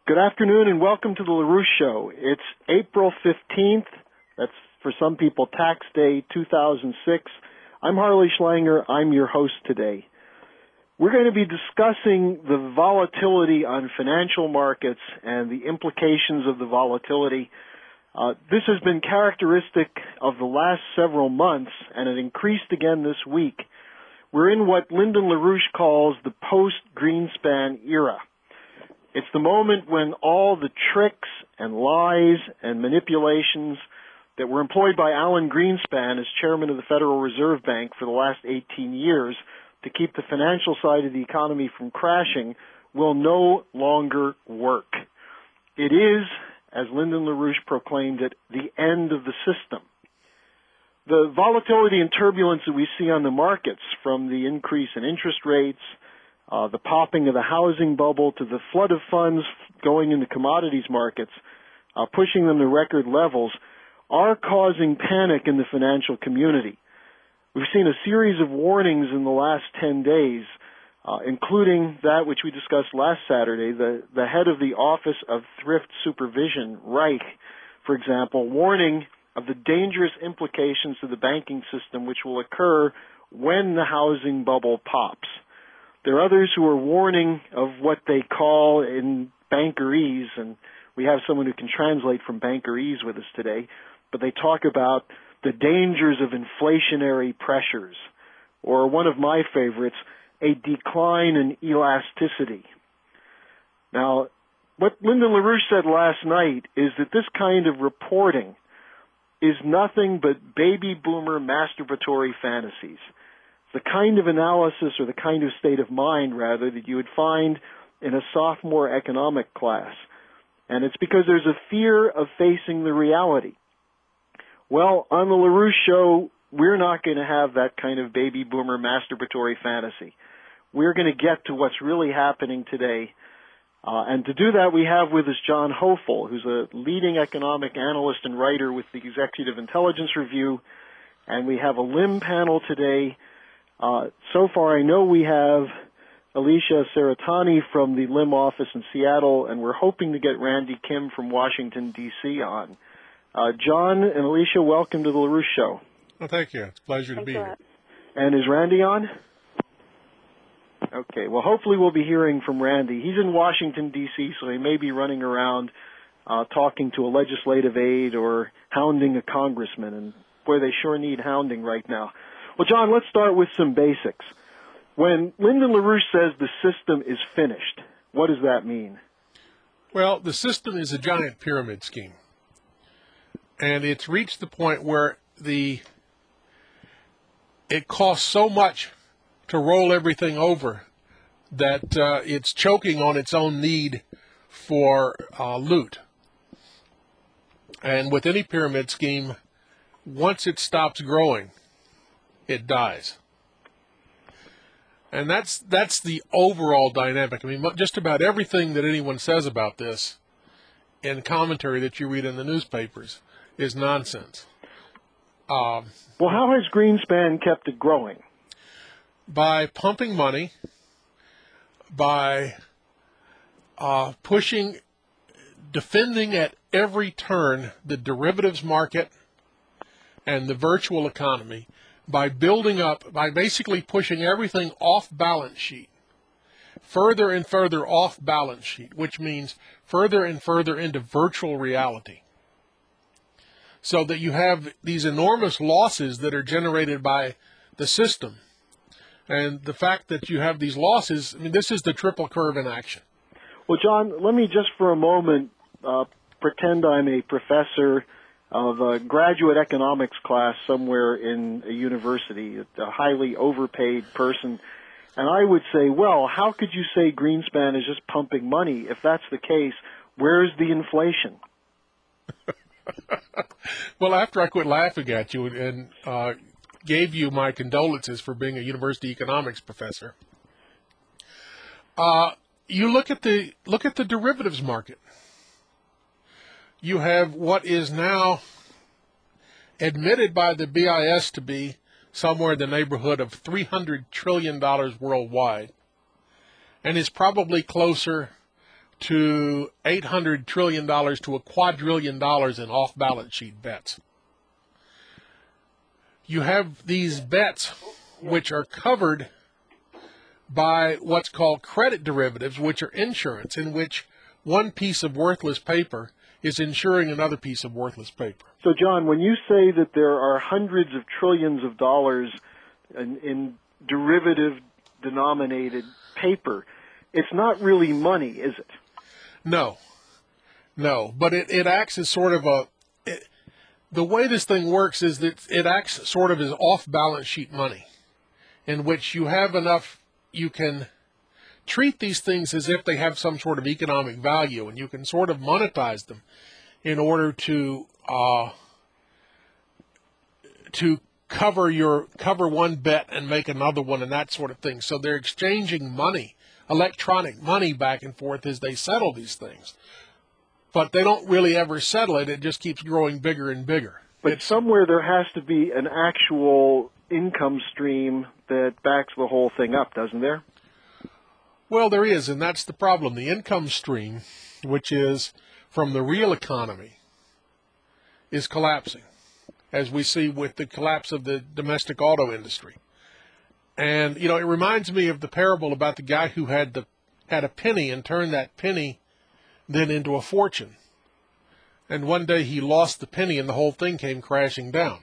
Good afternoon and welcome to the LaRouche Show. It's April 15th. That's for some people tax day 2006. I'm Harley Schlanger. I'm your host today. We're going to be discussing the volatility on financial markets and the implications of the volatility. This has been characteristic of the last several months, and it increased again this week. We're in what Lyndon LaRouche calls the post-Greenspan era. It's the moment when all the tricks and lies and manipulations that were employed by Alan Greenspan as chairman of the Federal Reserve Bank for the last 18 years to keep the financial side of the economy from crashing will no longer work. It is, as Lyndon LaRouche proclaimed it, the end of the system. The volatility and turbulence that we see on the markets, from the increase in interest rates, the popping of the housing bubble, to the flood of funds going into commodities markets, pushing them to record levels, are causing panic in the financial community. We've seen a series of warnings in the last 10 days, including that which we discussed last Saturday, the head of the Office of Thrift Supervision, Reich, for example, warning of the dangerous implications to the banking system which will occur when the housing bubble pops. There are others who are warning of what they call in bankerese, and we have someone who can translate from bankerese with us today, but they talk about the dangers of inflationary pressures, or one of my favorites, a decline in elasticity. Now, what Lyndon LaRouche said last night is that this kind of reporting is nothing but baby boomer masturbatory fantasies. The kind of analysis, or the kind of state of mind, rather, that you would find in a sophomore economic class. And it's because there's a fear of facing the reality. Well, on the LaRouche Show, we're not going to have that kind of baby boomer masturbatory fantasy. We're going to get to what's really happening today. And to do that, we have with us John Hoefel, who's a leading economic analyst and writer with the Executive Intelligence Review. And we have a LIM panel today. So far, I know we have Alicia Seratani from the LIM office in Seattle, and we're hoping to get Randy Kim from Washington, D.C. on. John and Alicia, welcome to the LaRouche Show. Well, thank you. It's a pleasure to be here. And is Randy on? Okay, well, hopefully we'll be hearing from Randy. He's in Washington, D.C., so he may be running around talking to a legislative aide or hounding a congressman, and boy, they sure need hounding right now. Well, John, let's start with some basics. When Lyndon LaRouche says the system is finished, what does that mean? Well, the system is a giant pyramid scheme. And it's reached the point where it costs so much to roll everything over that it's choking on its own need for loot. And with any pyramid scheme, once it stops growing, it dies. And that's the overall dynamic. I mean, just about everything that anyone says about this in commentary that you read in the newspapers is nonsense. Well, how has Greenspan kept it growing? By pumping money, by defending at every turn the derivatives market and the virtual economy, by basically pushing everything off balance sheet, further and further off balance sheet, which means further and further into virtual reality. So that you have these enormous losses that are generated by the system. And the fact that you have these losses, I mean, this is the triple curve in action. Well, John, let me just for a moment pretend I'm a professor of a graduate economics class somewhere in a university, a highly overpaid person. And I would say, well, how could you say Greenspan is just pumping money? If that's the case, where's the inflation? Well, after I quit laughing at you and gave you my condolences for being a university economics professor, you look at the derivatives market. You have what is now admitted by the BIS to be somewhere in the neighborhood of $300 trillion worldwide, and is probably closer to $800 trillion to $1 quadrillion in off-balance sheet bets. You have these bets which are covered by what's called credit derivatives, which are insurance, in which one piece of worthless paper is insuring another piece of worthless paper. So, John, when you say that there are hundreds of trillions of dollars in derivative-denominated paper, it's not really money, is it? No, but it acts as sort of the way this thing works is that it acts sort of as off-balance sheet money, in which you have enough, you can treat these things as if they have some sort of economic value, and you can sort of monetize them in order to cover one bet and make another one and that sort of thing. So they're exchanging money, electronic money, back and forth as they settle these things. But they don't really ever settle it. It just keeps growing bigger and bigger. But somewhere there has to be an actual income stream that backs the whole thing up, doesn't there? Well, there is, and that's the problem. The income stream, which is from the real economy, is collapsing, as we see with the collapse of the domestic auto industry. And, it reminds me of the parable about the guy who had a penny and turned that penny then into a fortune. And one day he lost the penny and the whole thing came crashing down.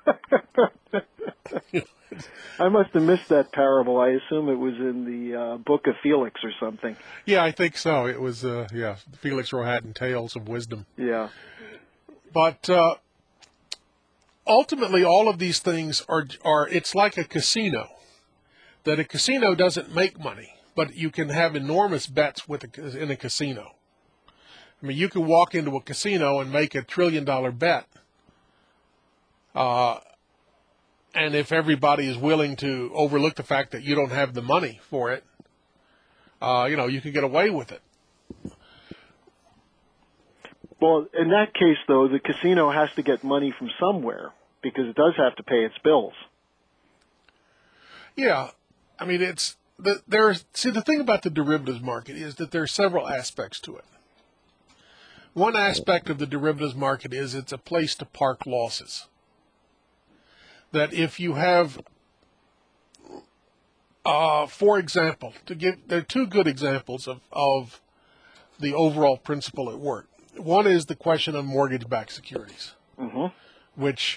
I must have missed that parable. I assume it was in the Book of Felix or something. Yeah, I think so. It was, Felix Rohatyn, Tales of Wisdom. Yeah. But ultimately, all of these things are it's like a casino. That a casino doesn't make money, but you can have enormous bets in a casino. I mean, you can walk into a casino and make $1 trillion bet. And if everybody is willing to overlook the fact that you don't have the money for it, you can get away with it. Well, in that case, though, the casino has to get money from somewhere because it does have to pay its bills. Yeah. I mean, the thing about the derivatives market is that there are several aspects to it. One aspect of the derivatives market is it's a place to park losses. That if you have, for example, there are two good examples of the overall principle at work. One is the question of mortgage-backed securities, which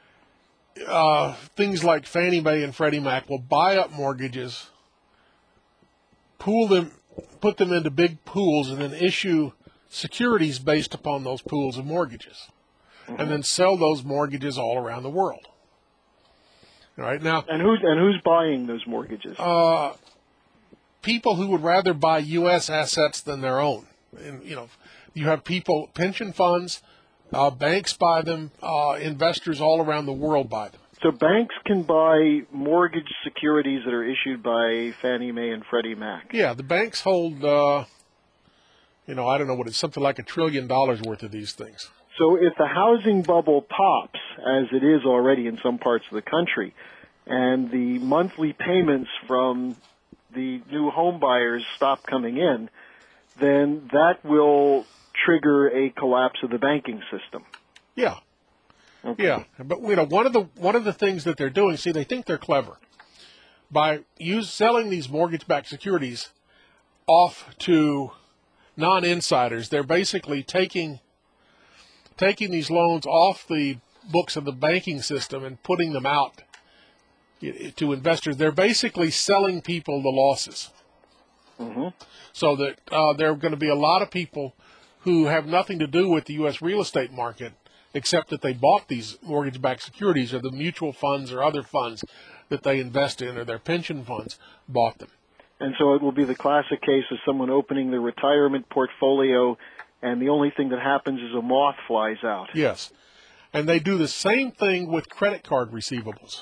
things like Fannie Mae and Freddie Mac will buy up mortgages, pool them, put them into big pools, and then issue securities based upon those pools of mortgages, and then sell those mortgages all around the world. All right, now, and who's buying those mortgages? People who would rather buy U.S. assets than their own. And, you have people, pension funds, banks buy them, investors all around the world buy them. So banks can buy mortgage securities that are issued by Fannie Mae and Freddie Mac. Yeah, the banks hold, I don't know what it's, something like $1 trillion worth of these things. So if the housing bubble pops, as it is already in some parts of the country, and the monthly payments from the new home buyers stop coming in, then that will trigger a collapse of the banking system. Yeah. Okay. Yeah. But one of the things that they're doing, see, they think they're clever. By selling these mortgage-backed securities off to non-insiders, they're basically taking these loans off the books of the banking system and putting them out to investors. They're basically selling people the losses. So that there are going to be a lot of people who have nothing to do with the U.S. real estate market, except that they bought these mortgage-backed securities, or the mutual funds or other funds that they invest in, or their pension funds bought them. And so it will be the classic case of someone opening their retirement portfolio, and the only thing that happens is a moth flies out. Yes. And they do the same thing with credit card receivables,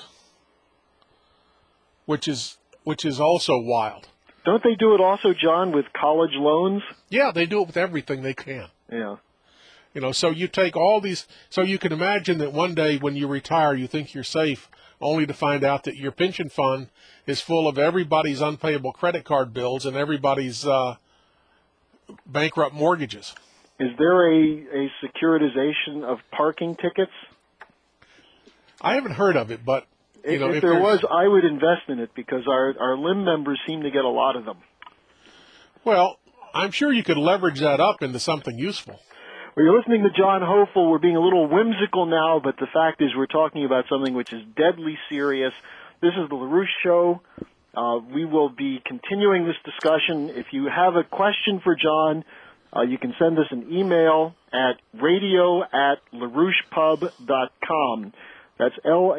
which is also wild. Don't they do it also, John, with college loans? Yeah, they do it with everything they can. Yeah. So you take all these, so you can imagine that one day when you retire, you think you're safe, only to find out that your pension fund is full of everybody's unpayable credit card bills and everybody's bankrupt mortgages. Is there a securitization of parking tickets? I haven't heard of it, but if there was, I would invest in it because our LIM members seem to get a lot of them. Well, I'm sure you could leverage that up into something useful. Well, you're listening to John Hofel. We're being a little whimsical now, but the fact is we're talking about something which is deadly serious. This is the LaRouche Show. We will be continuing this discussion. If you have a question for John, you can send us an email at radio@larouchepub.com. That's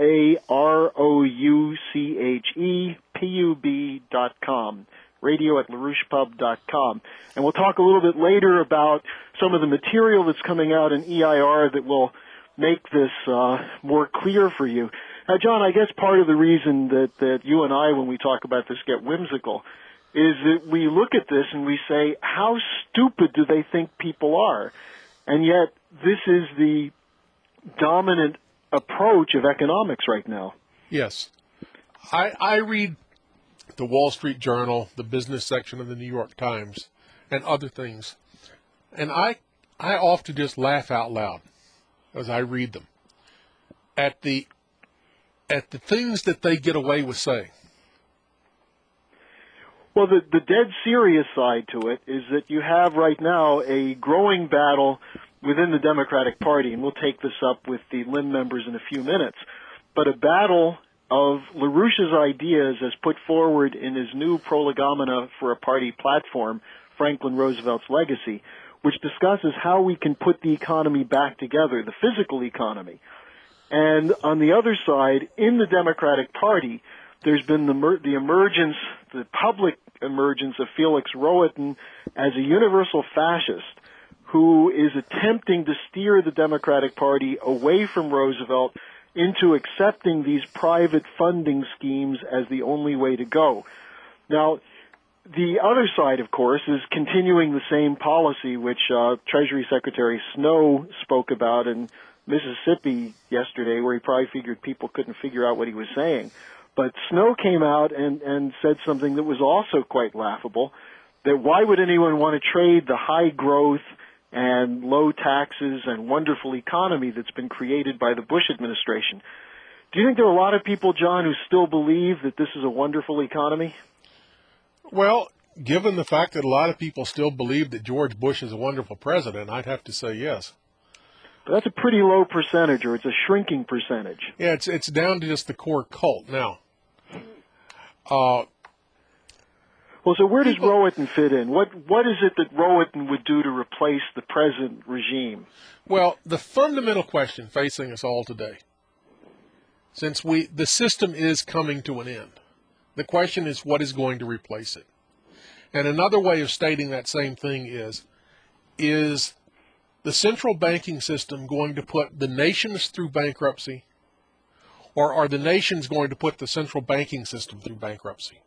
LaRouchepub.com. radio@larouchepub.com. And we'll talk a little bit later about some of the material that's coming out in EIR that will make this more clear for you. Now, John, I guess part of the reason that you and I, when we talk about this, get whimsical is that we look at this and we say, how stupid do they think people are? And yet, this is the dominant approach of economics right now. Yes. I read the Wall Street Journal, the business section of the New York Times, and other things. And I often just laugh out loud as I read them at the things that they get away with saying. Well, the dead serious side to it is that you have right now a growing battle within the Democratic Party, and we'll take this up with the LIM members in a few minutes, but a battle of LaRouche's ideas as put forward in his new prolegomena for a party platform, Franklin Roosevelt's Legacy, which discusses how we can put the economy back together, the physical economy. And on the other side, in the Democratic Party, there's been the emergence, the public emergence of Felix Rohatyn as a universal fascist who is attempting to steer the Democratic Party away from Roosevelt into accepting these private funding schemes as the only way to go. Now, the other side, of course, is continuing the same policy which Treasury Secretary Snow spoke about in Mississippi yesterday, where he probably figured people couldn't figure out what he was saying. But Snow came out and said something that was also quite laughable, that why would anyone want to trade the high growth and low taxes and wonderful economy that's been created by the Bush administration? Do you think there are a lot of people, John, who still believe that this is a wonderful economy? Well, given the fact that a lot of people still believe that George Bush is a wonderful president, I'd have to say yes. But that's a pretty low percentage, or it's a shrinking percentage. Yeah, it's down to just the core cult now. Well, so where does Rohatyn fit in? What is it that Rohatyn would do to replace the present regime? Well, the fundamental question facing us all today, since the system is coming to an end, the question is what is going to replace it? And another way of stating that same thing is the central banking system going to put the nations through bankruptcy, or are the nations going to put the central banking system through bankruptcy?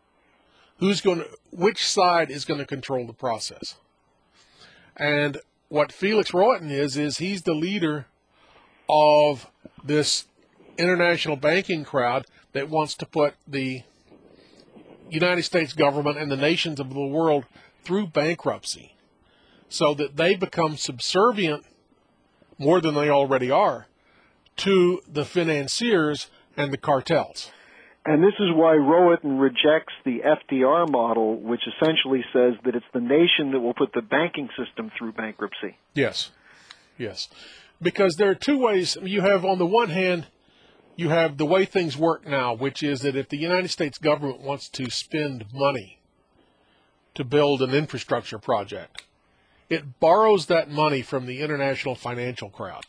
Which side is going to control the process? And what Felix Rohatyn is he's the leader of this international banking crowd that wants to put the United States government and the nations of the world through bankruptcy so that they become subservient, more than they already are, to the financiers and the cartels. And this is why Rohatyn rejects the FDR model, which essentially says that it's the nation that will put the banking system through bankruptcy. Yes, yes. Because there are two ways. You have, on the one hand, you have the way things work now, which is that if the United States government wants to spend money to build an infrastructure project, it borrows that money from the international financial crowd.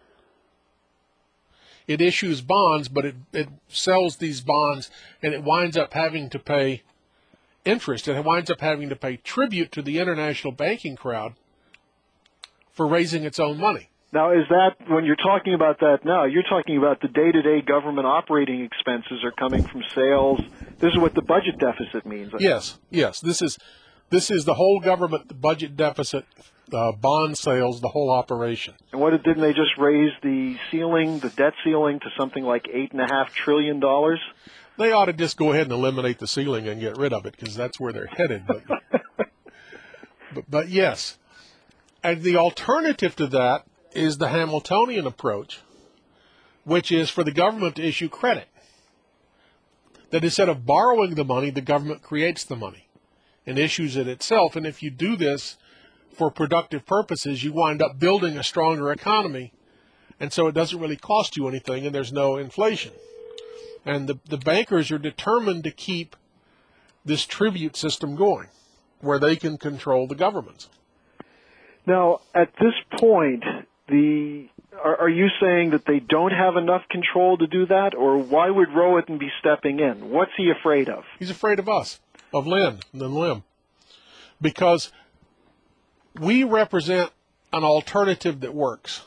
It issues bonds, but it sells these bonds, and it winds up having to pay interest. It winds up having to pay tribute to the international banking crowd for raising its own money. Now, is that, when you're talking about that now, you're talking about the day-to-day government operating expenses are coming from sales. This is what the budget deficit means. Yes. This is the whole government budget deficit, bond sales, the whole operation. And didn't they just raise the ceiling, the debt ceiling, to something like $8.5 trillion? They ought to just go ahead and eliminate the ceiling and get rid of it, because that's where they're headed. But yes, and the alternative to that is the Hamiltonian approach, which is for the government to issue credit. That instead of borrowing the money, the government creates the money and issues it itself. And if you do this for productive purposes, you wind up building a stronger economy. And so it doesn't really cost you anything, and there's no inflation. And the bankers are determined to keep this tribute system going, where they can control the governments. Now, at this point, are you saying that they don't have enough control to do that, or why would Rohatyn be stepping in? What's he afraid of? He's afraid of us, of Lynn and then Lim, because we represent an alternative that works.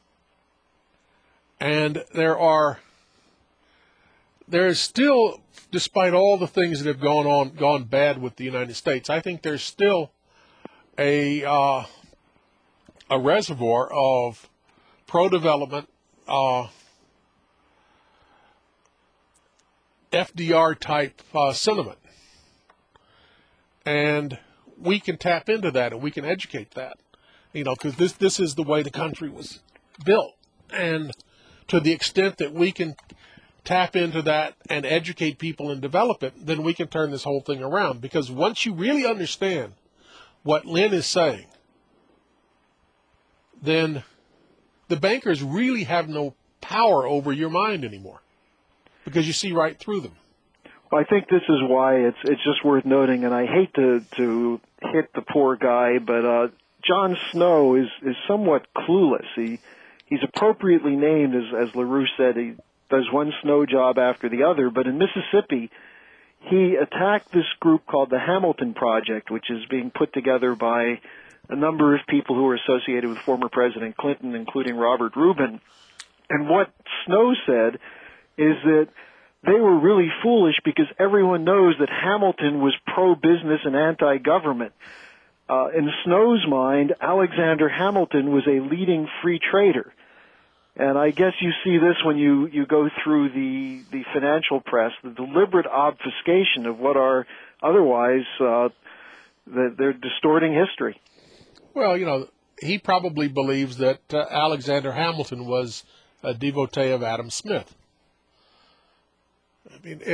And there is still, despite all the things that have gone bad with the United States, I think there's still a reservoir of pro-development, FDR-type sentiment. And we can tap into that and we can educate that, because this is the way the country was built. And to the extent that we can tap into that and educate people and develop it, then we can turn this whole thing around. Because once you really understand what Lynn is saying, then the bankers really have no power over your mind anymore, because you see right through them. Well, I think this is why it's just worth noting, and I hate to hit the poor guy, but Jon Snow is somewhat clueless. He's appropriately named, as LaRouche said. He does one snow job after the other, but in Mississippi, he attacked this group called the Hamilton Project, which is being put together by a number of people who are associated with former President Clinton, including Robert Rubin. And what Snow said is that they were really foolish because everyone knows that Hamilton was pro-business and anti-government. In Snow's mind, Alexander Hamilton was a leading free trader. And I guess you see this when you go through the financial press, the deliberate obfuscation of what are otherwise, they're distorting history. Well, he probably believes that Alexander Hamilton was a devotee of Adam Smith. I mean,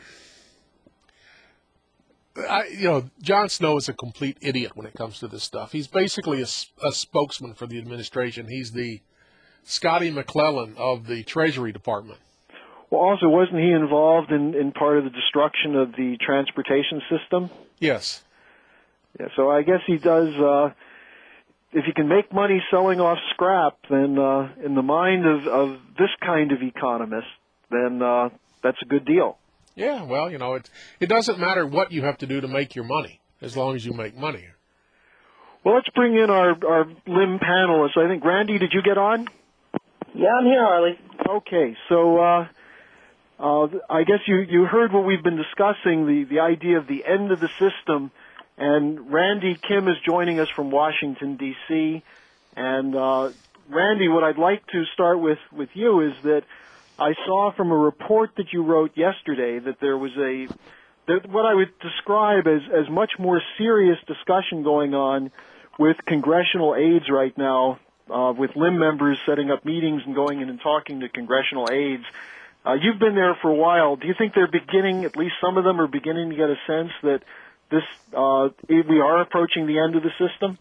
Jon Snow is a complete idiot when it comes to this stuff. He's basically a spokesman for the administration. He's the Scotty McClellan of the Treasury Department. Well, also, wasn't he involved in part of the destruction of the transportation system? Yes. Yeah, so I guess he does, if you can make money selling off scrap, then in the mind of this kind of economist, then that's a good deal. Yeah, well, it doesn't matter what you have to do to make your money, as long as you make money. Well, let's bring in our LIM panelists. I think, Randy, did you get on? Yeah, I'm here, Harley. Okay, so I guess you heard what we've been discussing, the idea of the end of the system, and Randy Kim is joining us from Washington, D.C., and Randy, what I'd like to start with you is that I saw from a report that you wrote yesterday that there was what I would describe as much more serious discussion going on with congressional aides right now, with LIM members setting up meetings and going in and talking to congressional aides. You've been there for a while. Do you think they're beginning, at least some of them are beginning to get a sense that we are approaching the end of the system?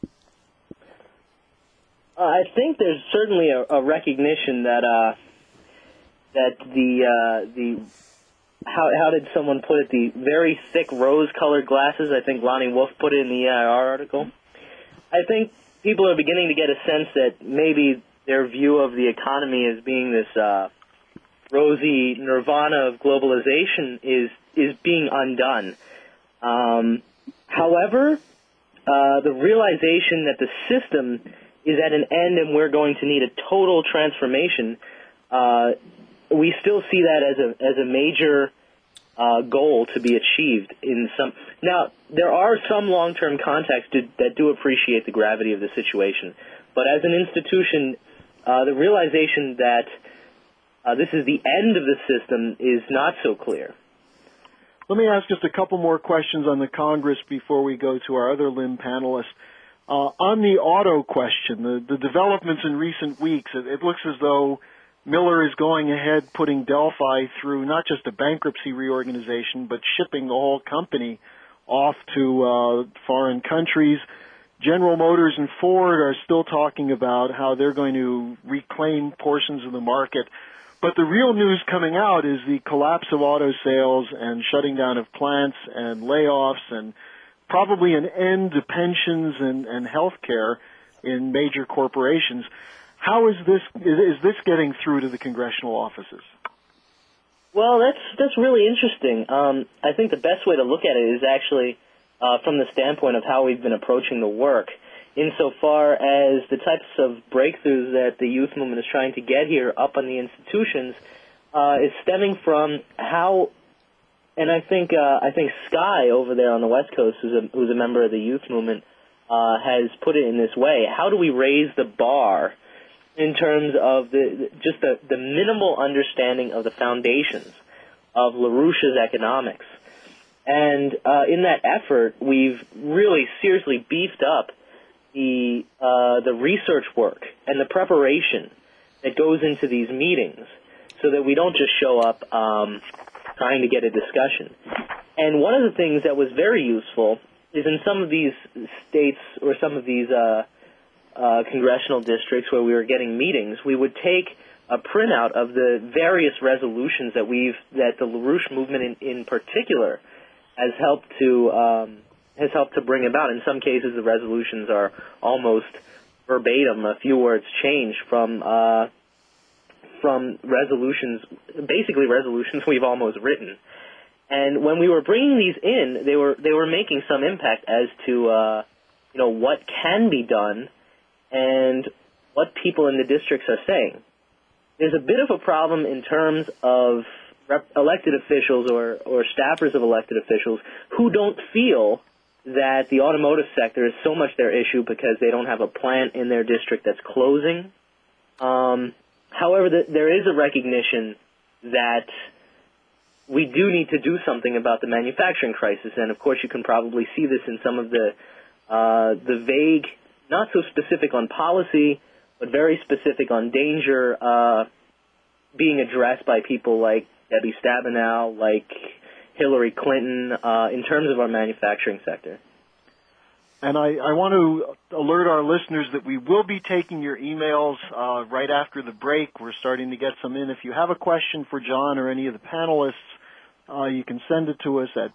I think there's certainly a recognition that the how did someone put it, the very thick rose-colored glasses, I think Lonnie Wolf put it in the EIR article. I think people are beginning to get a sense that maybe their view of the economy as being this rosy nirvana of globalization is being undone. However, the realization that the system is at an end and we're going to need a total transformation, we still see that as a major goal to be achieved in some. Now, there are some long-term contexts that do appreciate the gravity of the situation, but as an institution, the realization that this is the end of the system is not so clear. Let me ask just a couple more questions on the Congress before we go to our other LIM panelists. On the auto question, the developments in recent weeks, it looks as though Miller is going ahead putting Delphi through not just a bankruptcy reorganization, but shipping the whole company off to foreign countries. General Motors and Ford are still talking about how they're going to reclaim portions of the market. But the real news coming out is the collapse of auto sales and shutting down of plants and layoffs and probably an end to pensions and health care in major corporations. How is this getting through to the congressional offices? Well, that's really interesting. I think the best way to look at it is actually from the standpoint of how we've been approaching the work, insofar as the types of breakthroughs that the youth movement is trying to get here up on the institutions is stemming from how. And I think Sky over there on the West Coast, who's a member of the youth movement, has put it in this way: how do we raise the bar in terms of the minimal understanding of the foundations of LaRouche's economics? And in that effort, we've really seriously beefed up the research work and the preparation that goes into these meetings, so that we don't just show up trying to get a discussion. And one of the things that was very useful is in some of these states or some of these congressional districts where we were getting meetings, we would take a printout of the various resolutions that the LaRouche movement in particular has helped to bring about. In some cases, the resolutions are almost verbatim, a few words changed from resolutions, basically resolutions we've almost written. And when we were bringing these in, they were making some impact as to what can be done and what people in the districts are saying. There's a bit of a problem in terms of elected officials or staffers of elected officials who don't feel that the automotive sector is so much their issue because they don't have a plant in their district that's closing. However, there is a recognition that we do need to do something about the manufacturing crisis, and of course you can probably see this in some of the vague, not so specific on policy, but very specific on danger being addressed by people like Debbie Stabenow, like Hillary Clinton, in terms of our manufacturing sector. And I want to alert our listeners that we will be taking your emails right after the break. We're starting to get some in. If you have a question for John or any of the panelists, you can send it to us at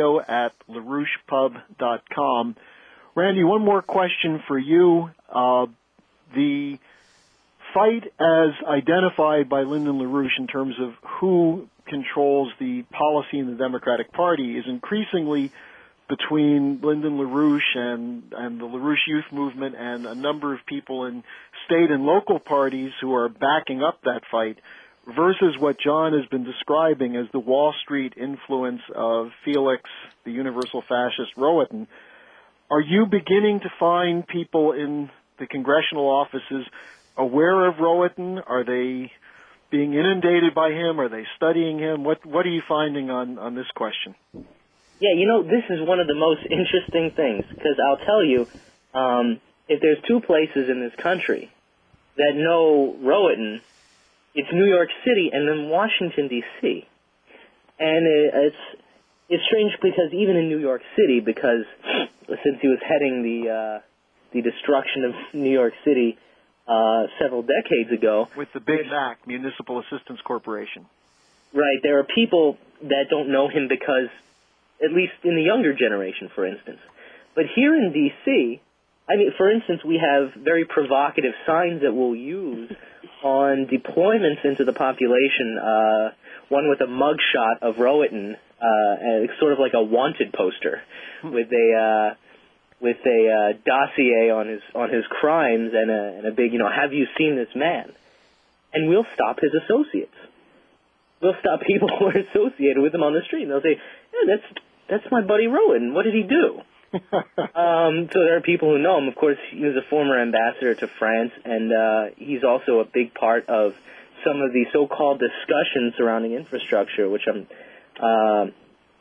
radio@larouchepub.com. Randy, one more question for you. The fight as identified by Lyndon LaRouche in terms of who controls the policy in the Democratic Party is increasingly between Lyndon LaRouche and the LaRouche Youth Movement and a number of people in state and local parties who are backing up that fight versus what John has been describing as the Wall Street influence of Felix, the universal fascist Rohatyn. Are you beginning to find people in the congressional offices aware of Rohatyn? Are they being inundated by him? Are they studying him? What are you finding on this question? Yeah, this is one of the most interesting things, because I'll tell you, if there's two places in this country that know Rohatyn, it's New York City and then Washington, D.C. And it's strange because even in New York City, because since he was heading the destruction of New York City several decades ago. With the Big Mac, Municipal Assistance Corporation. Right. There are people that don't know him because, at least in the younger generation, for instance. But here in D.C., for instance, we have very provocative signs that we'll use on deployments into the population, one with a mugshot of Rohatyn, sort of like a wanted poster with a dossier on his crimes and a big, have you seen this man? And we'll stop his associates. We'll stop people who are associated with him on the street, and they'll say, yeah, that's my buddy Rohatyn. What did he do? So there are people who know him. Of course, he was a former ambassador to France, and he's also a big part of some of the so-called discussions surrounding infrastructure, which I'm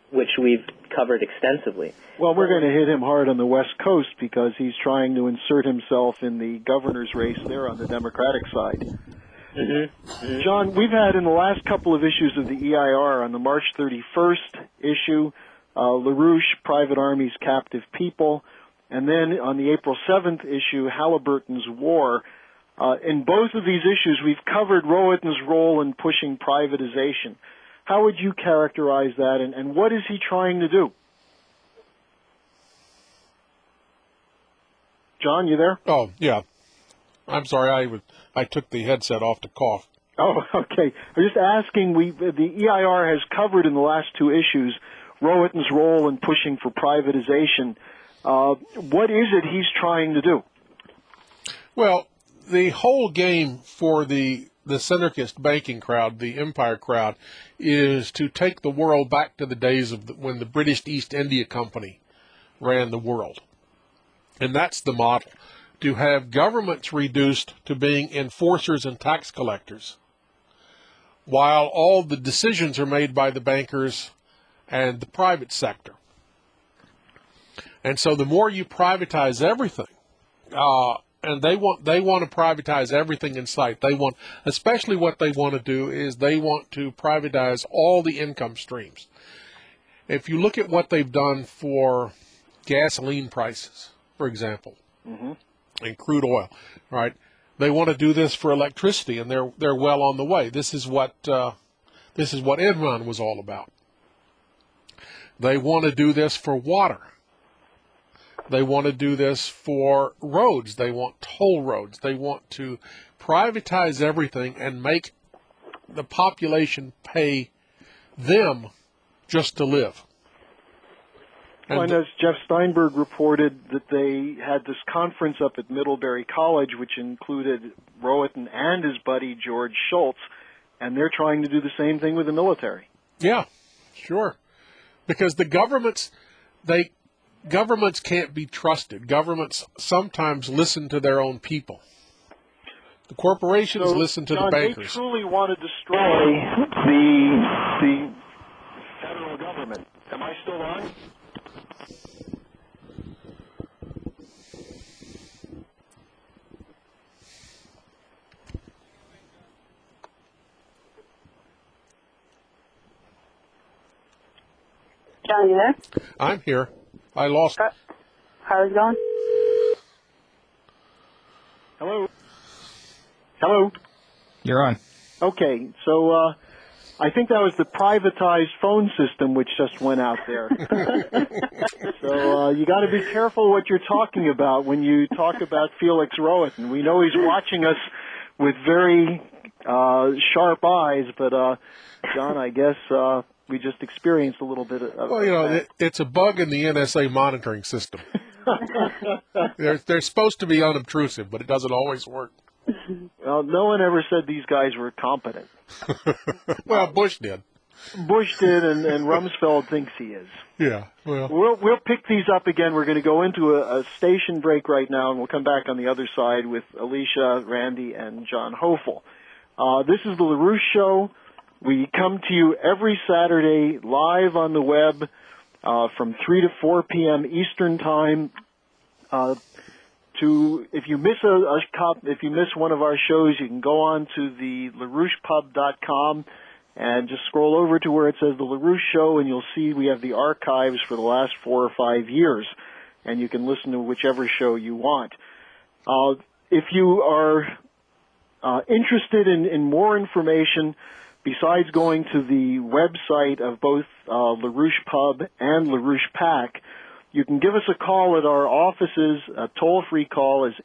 which we've covered extensively. Well, we're going to hit him hard on the West Coast because he's trying to insert himself in the governor's race there on the Democratic side. John, we've had in the last couple of issues of the EIR, on the March 31st issue, LaRouche, Private Armies, Captive People, and then on the April 7th issue, Halliburton's War. In both of these issues, we've covered Rohatyn's role in pushing privatization. How would you characterize that, and what is he trying to do? John, you there? Oh, yeah. I'm sorry, I took the headset off to cough. Oh, okay. I'm just asking, the EIR has covered in the last two issues Rohatyn's role in pushing for privatization. What is it he's trying to do? Well, the whole game for the syndicalist banking crowd, the empire crowd, is to take the world back to the days of when the British East India Company ran the world. And that's the model, to have governments reduced to being enforcers and tax collectors, while all the decisions are made by the bankers and the private sector. And so the more you privatize everything, and they want to privatize everything in sight. They want, especially what they want to do is they want to privatize all the income streams. If you look at what they've done for gasoline prices, for example, and crude oil, right? They want to do this for electricity, and they're well on the way. This is what Enron was all about. They want to do this for water. They want to do this for roads. They want toll roads. They want to privatize everything and make the population pay them just to live. And as Jeff Steinberg reported, that they had this conference up at Middlebury College, which included Rohatyn and his buddy George Shultz, and they're trying to do the same thing with the military. Yeah, sure. Because the governments can't be trusted. Governments sometimes listen to their own people. The corporations listen to the bankers. They truly want to destroy the federal government. Am I still on? John, you there? I'm here. I lost. How's it going? Hello? Hello? You're on. Okay, so I think that was the privatized phone system which just went out there. So you got to be careful what you're talking about when you talk about Felix Rohatyn. We know he's watching us with very sharp eyes, but John, I guess we just experienced a little bit of Well, you know, it's a bug in the NSA monitoring system. They're supposed to be unobtrusive, but it doesn't always work. Well, no one ever said these guys were competent. Well, Bush did. Bush did, and Rumsfeld thinks he is. Yeah, well. We'll pick these up again. We're going to go into a station break right now, and we'll come back on the other side with Alicia, Randy, and John Hofel. This is the LaRouche Show. We come to you every Saturday live on the web from 3 to 4 p.m. Eastern Time. If you miss if you miss one of our shows, you can go on to the LaRouchePub.com and just scroll over to where it says the LaRouche Show, and you'll see we have the archives for the last 4 or 5 years, and you can listen to whichever show you want. If you are interested in more information, besides going to the website of both LaRouche Pub and LaRouche Pack, you can give us a call at our offices. A toll-free call is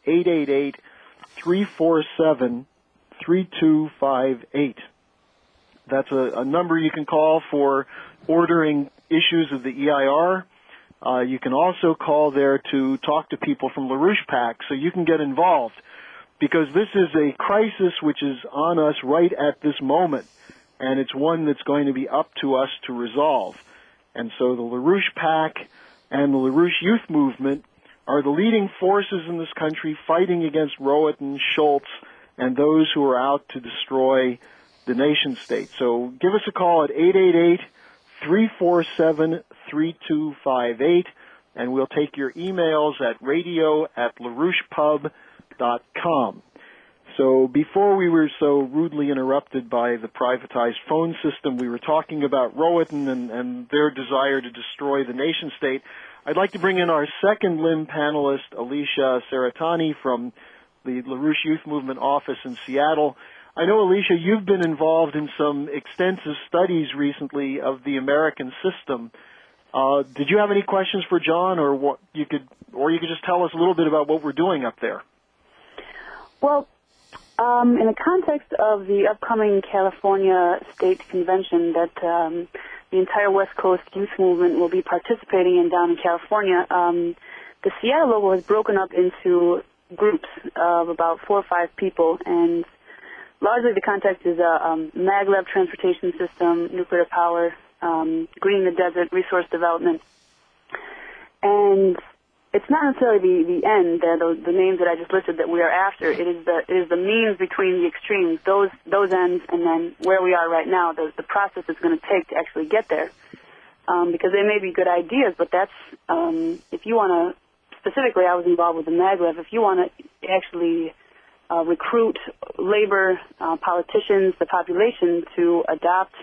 888-347-3258. That's a number you can call for ordering issues of the EIR. You can also call there to talk to people from LaRouche Pack so you can get involved, because this is a crisis which is on us right at this moment, and it's one that's going to be up to us to resolve. And so the LaRouche Pack and the LaRouche Youth Movement are the leading forces in this country fighting against Rohatyn, Shultz, and those who are out to destroy the nation state. So give us a call at 347-3258, and we'll take your emails at radio@larouchepub.com. So before we were so rudely interrupted by the privatized phone system, we were talking about Rohatyn and their desire to destroy the nation state. I'd like to bring in our second LIM panelist, Alicia Seratani from the LaRouche Youth Movement office in Seattle. I know, Alicia, you've been involved in some extensive studies recently of the American system. Did you have any questions for John, or you could just tell us a little bit about what we're doing up there? Well, in the context of the upcoming California State Convention that the entire West Coast Youth Movement will be participating in down in California, the Seattle logo has broken up into groups of about 4 or 5 people, and largely the context is maglev transportation system, nuclear power, greening the desert, resource development. And it's not necessarily the end, the names that I just listed that we are after. It is the means between the extremes, those ends, and then where we are right now, the process it's going to take to actually get there. Because they may be good ideas, but that's, if you want to, specifically I was involved with the maglev, if you want to actually recruit labor, politicians, the population to adopt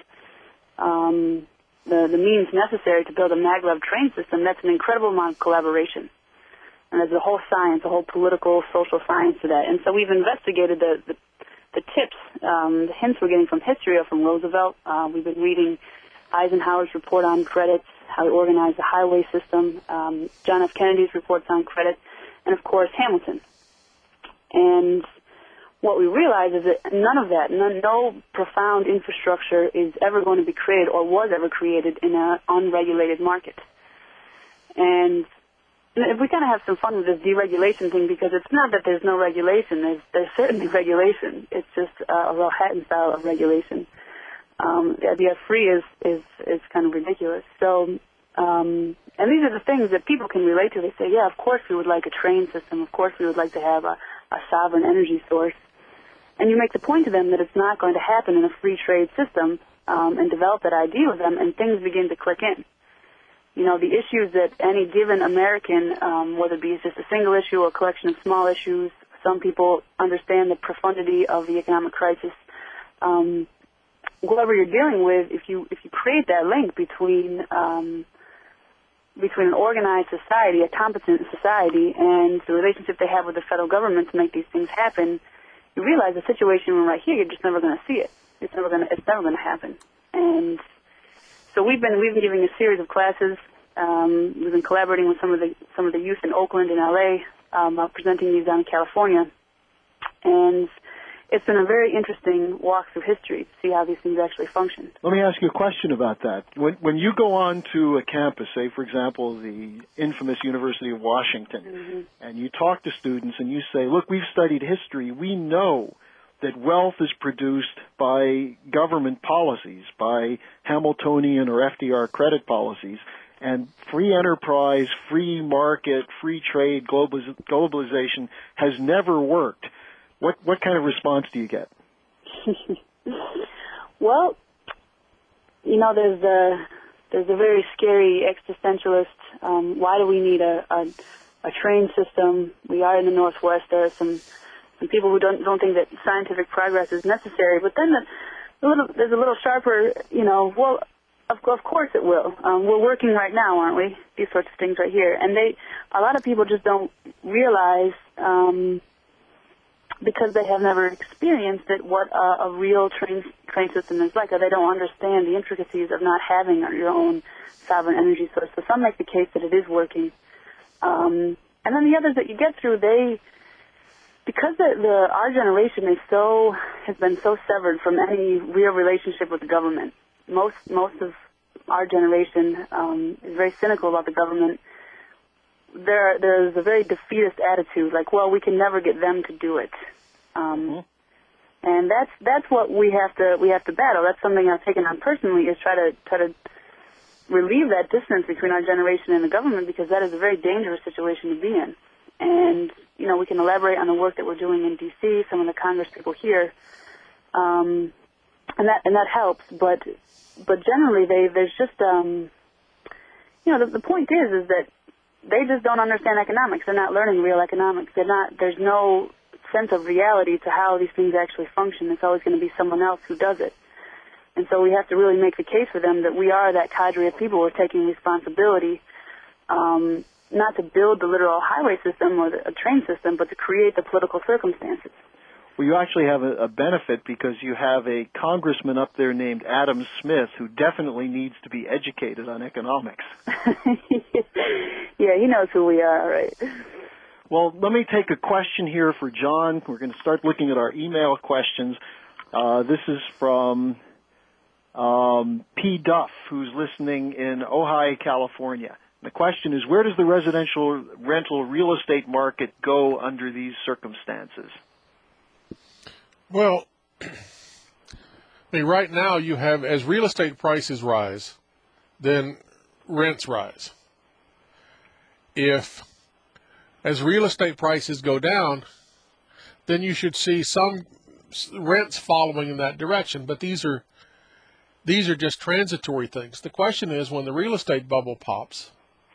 the means necessary to build a maglev train system, that's an incredible amount of collaboration. And there's a whole science, a whole political, social science to that. And so we've investigated the tips, the hints we're getting from history or from Roosevelt. We've been reading Eisenhower's report on credits, how he organized the highway system, John F. Kennedy's reports on credit, and, of course, Hamilton. And what we realize is that none of that, no profound infrastructure is ever going to be created or was ever created in an unregulated market. And if we kind of have some fun with this deregulation thing, because it's not that there's no regulation. There's certainly regulation. It's just a Rohatyn style of regulation. The idea of free is kind of ridiculous. So, and these are the things that people can relate to. They say, yeah, of course we would like a train system. Of course we would like to have a sovereign energy source. And you make the point to them that it's not going to happen in a free trade system, and develop that idea with them, and things begin to click in. You know, the issues that any given American, whether it be just a single issue or a collection of small issues, some people understand the profundity of the economic crisis. Whoever you're dealing with, if you create that link between an organized society, a competent society, and the relationship they have with the federal government to make these things happen, you realize the situation we're right here, you're just never going to see it. It's never going to happen. And so we've been giving a series of classes. We've been collaborating with some of the youth in Oakland and LA, presenting these down in California, and it's been a very interesting walk through history to see how these things actually function. Let me ask you a question about that. When you go on to a campus, say, for example, the infamous University of Washington, and you talk to students and you say, look, we've studied history. We know that wealth is produced by government policies, by Hamiltonian or FDR credit policies, and free enterprise, free market, free trade, globalization has never worked. What kind of response do you get? Well, you know, there's a very scary existentialist. Why do we need a train system? We are in the Northwest. There are some people who don't think that scientific progress is necessary. But then there's a little sharper, you know, well, of course it will. We're working right now, aren't we? These sorts of things right here. And a lot of people just don't realize, because they have never experienced it, what a real train system is like, or they don't understand the intricacies of not having your own sovereign energy source. So some make the case that it is working. And then the others that you get through, because our generation has been so severed from any real relationship with the government. Most of our generation is very cynical about the government. There's a very defeatist attitude, like, well, we can never get them to do it, and that's what we have to battle. That's something I've taken on personally, is try to relieve that distance between our generation and the government, because that is a very dangerous situation to be in. And you know, we can elaborate on the work that we're doing in D.C. Some of the Congress people here. that helps. But generally, there's just the point is that they just don't understand economics. They're not learning real economics. There's no sense of reality to how these things actually function. It's always going to be someone else who does it. And so we have to really make the case for them that we are that cadre of people who are taking responsibility, not to build the literal highway system or a train system, but to create the political circumstances. Well, you actually have a benefit because you have a congressman up there named Adam Smith who definitely needs to be educated on economics. Yeah, he knows who we are, right? Well, let me take a question here for John. We're going to start looking at our email questions. This is from P. Duff, who's listening in Ojai, California. The question is, where does the residential rental real estate market go under these circumstances? Well, I mean, right now you have, as real estate prices rise, then rents rise. If, as real estate prices go down, then you should see some rents following in that direction. But these are just transitory things. The question is, when the real estate bubble pops,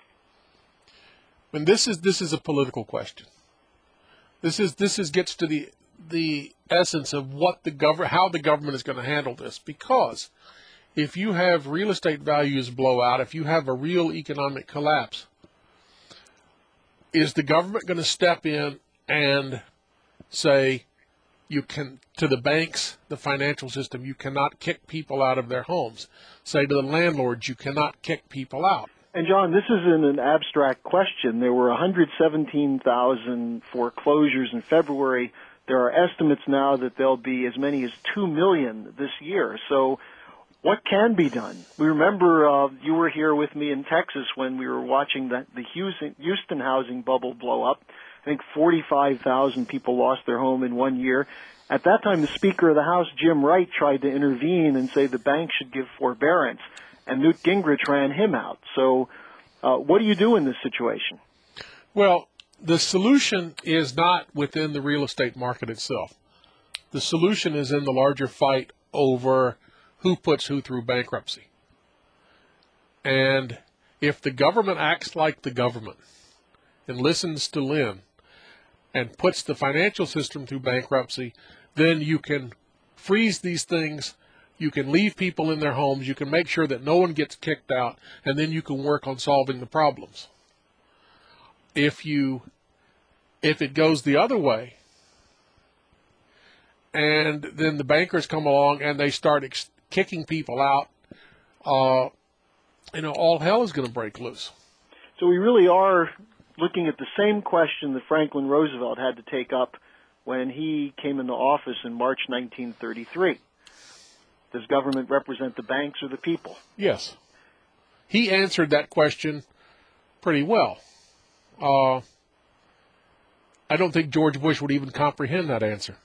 and this is a political question. This gets to the essence of how the government is going to handle this. Because if you have real estate values blow out, if you have a real economic collapse, is the government going to step in and say, you can, to the banks, the financial system, you cannot kick people out of their homes? Say to the landlords, you cannot kick people out. And John, this isn't an abstract question. There were 117,000 foreclosures in February. There are estimates now that there'll be as many as 2 million this year. So what can be done? We remember you were here with me in Texas when we were watching the Houston housing bubble blow up. I think 45,000 people lost their home in 1 year. At that time, the Speaker of the House, Jim Wright, tried to intervene and say the bank should give forbearance, and Newt Gingrich ran him out. So what do you do in this situation? Well, the solution is not within the real estate market itself. The solution is in the larger fight over who puts who through bankruptcy. And if the government acts like the government and listens to Lynn and puts the financial system through bankruptcy, then you can freeze these things. You can leave people in their homes. You can make sure that no one gets kicked out, and then you can work on solving the problems. If it goes the other way, and then the bankers come along and they start kicking people out, all hell is going to break loose. So we really are looking at the same question that Franklin Roosevelt had to take up when he came into office in March 1933. Does government represent the banks or the people? Yes. He answered that question pretty well. I don't think George Bush would even comprehend that answer.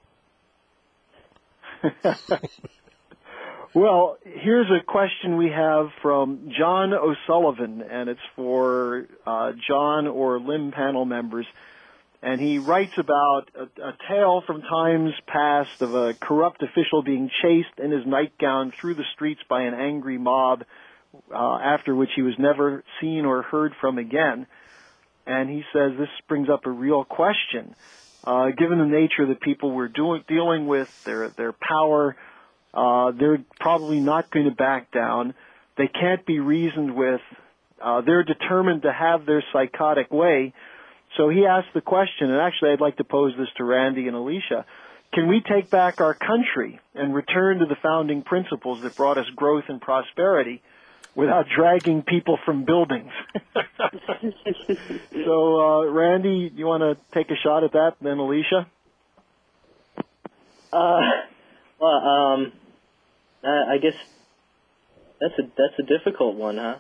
Well, here's a question we have from John O'Sullivan, and it's for John or LIM panel members. And he writes about a tale from times past of a corrupt official being chased in his nightgown through the streets by an angry mob, after which he was never seen or heard from again. And he says this brings up a real question. Given the nature of the people we're dealing with, their power, they're probably not going to back down. They can't be reasoned with. They're determined to have their psychotic way. So he asked the question, and actually I'd like to pose this to Randy and Alicia. Can we take back our country and return to the founding principles that brought us growth and prosperity without dragging people from buildings? So, Randy, you want to take a shot at that, then Alicia? I guess that's a difficult one, huh?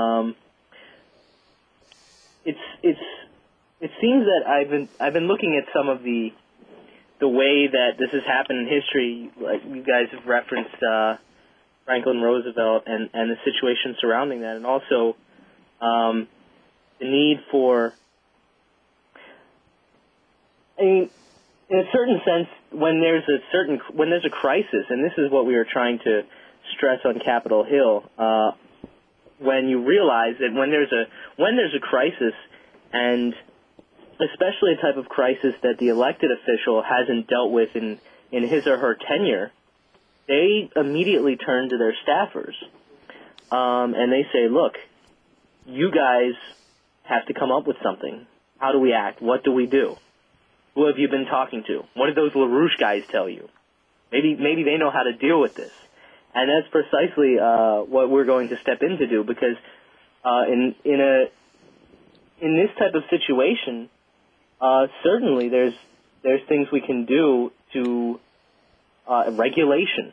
It seems that I've been looking at some of the way that this has happened in history. Like you guys have referenced Franklin Roosevelt and the situation surrounding that, and also the need for. I mean, In a certain sense, when there's a crisis, and this is what we were trying to stress on Capitol Hill, when you realize that when there's a crisis, and especially a type of crisis that the elected official hasn't dealt with in his or her tenure, they immediately turn to their staffers, and they say, "Look, you guys have to come up with something. How do we act? What do we do? Who have you been talking to? What did those LaRouche guys tell you? Maybe they know how to deal with this." And that's precisely what we're going to step in to do, because in this type of situation, certainly there's things we can do to regulation.